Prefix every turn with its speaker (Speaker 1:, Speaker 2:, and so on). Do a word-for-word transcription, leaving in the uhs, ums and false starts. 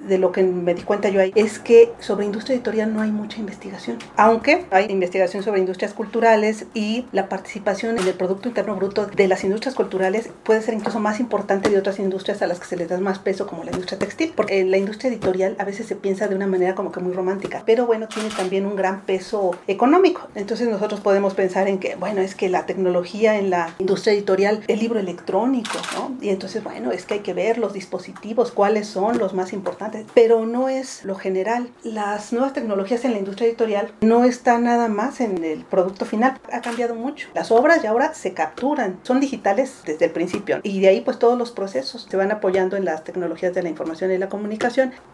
Speaker 1: de lo que me di cuenta yo ahí es que sobre industria editorial no hay mucha investigación, aunque hay investigación sobre industrias culturales y la participación en el Producto Interno Bruto de las industrias culturales puede ser incluso más importante de otras industrias a las que se les da más peso, como la industria textil, porque la industria editorial a veces se piensa de una manera como que muy romántica, pero bueno, tiene también un gran peso económico. Entonces nosotros podemos pensar en que, bueno, es que la tecnología en la industria editorial, el libro electrónico, ¿no? Y entonces, bueno, es que hay que ver los dispositivos, cuáles son los más importantes, pero no es lo general. Las nuevas tecnologías en la industria editorial no están nada más en el producto final, ha cambiado mucho. Las obras ya ahora se capturan, son digitales desde el principio y de ahí pues todos los procesos se van apoyando en las tecnologías de la información y la comunicación.